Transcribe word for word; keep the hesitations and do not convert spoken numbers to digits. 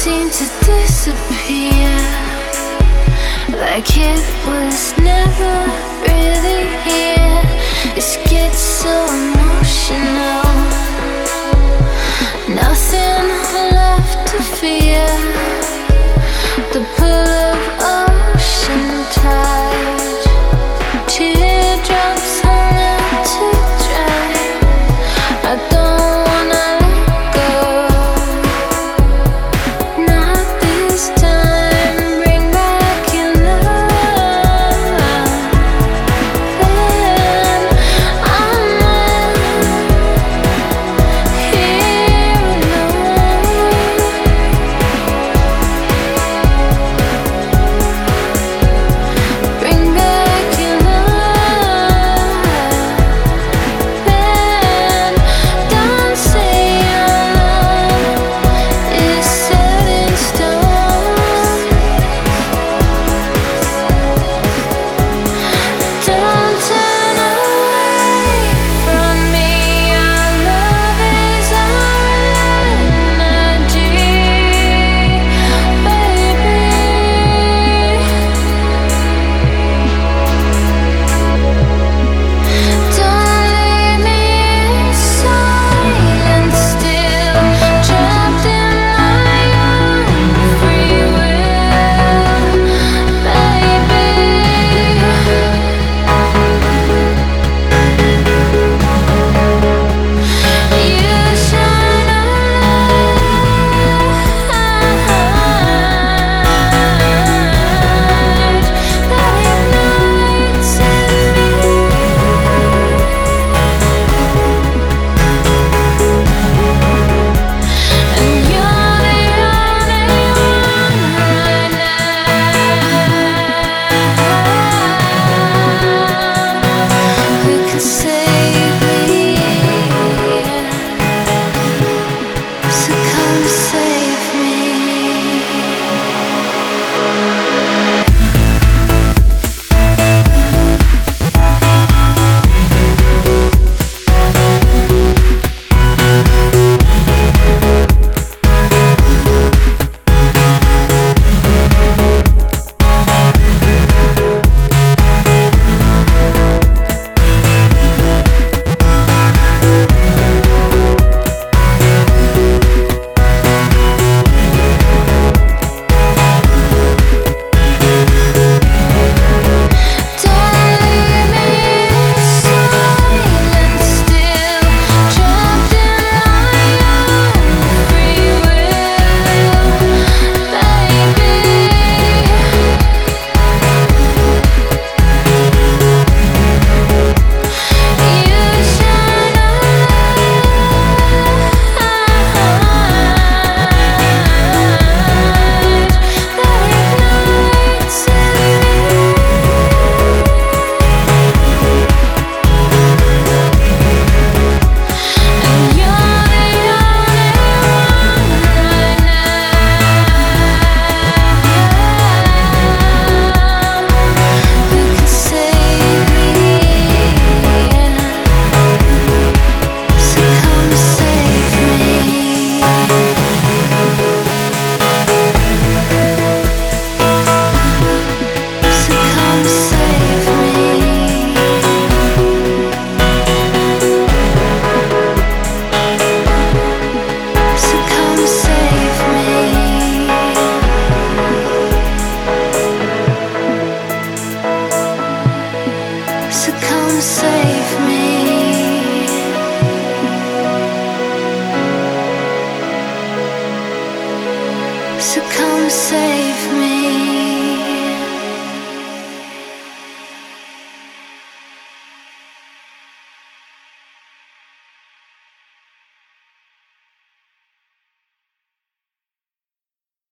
seem to disappear, like it was never really here. This gets so emotional, nothing left to fear. The pull of ocean tide, teardrops hung out to dry. I don't wanna let go, not this time. Bring back your love, then I'm here alone. Bring back your love, then don't say our love is set in stone. Don't turn away from me. Our love is our energy, baby. Don't leave me in silence, still trapped in my own free will, baby. You shine a light that ignites in me. And you're the only one right now who can save me. So come save me. Don't leave me in silence, still trapped in my own free will, baby. You shine a light that ignites in me. And you're the only one right now who can save me. So come save me. So come save me. So come save me. So come save me. So come save me.